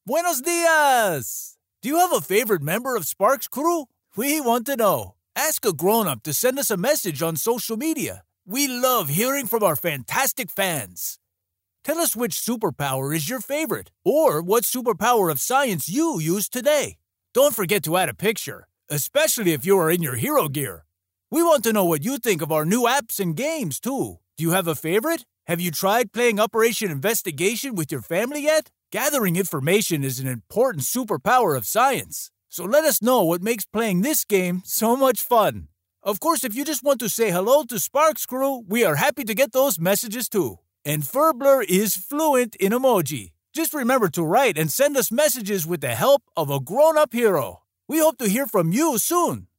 Buenos dias! Do you have a favorite member of Sparks Crew? We want to know. Ask a grown-up to send us a message on social media. We love hearing from our fantastic fans. Tell us which superpower is your favorite, or what superpower of science you use today. Don't forget to add a picture, especially if you are in your hero gear. We want to know what you think of our new apps and games, too. Do you have a favorite? Have you tried playing Operation Investigation with your family yet? Gathering information is an important superpower of science. So let us know what makes playing this game so much fun. Of course, if you just want to say hello to Sparks Crew, we are happy to get those messages too. And Furblr is fluent in emoji. Just remember to write and send us messages with the help of a grown-up hero. We hope to hear from you soon.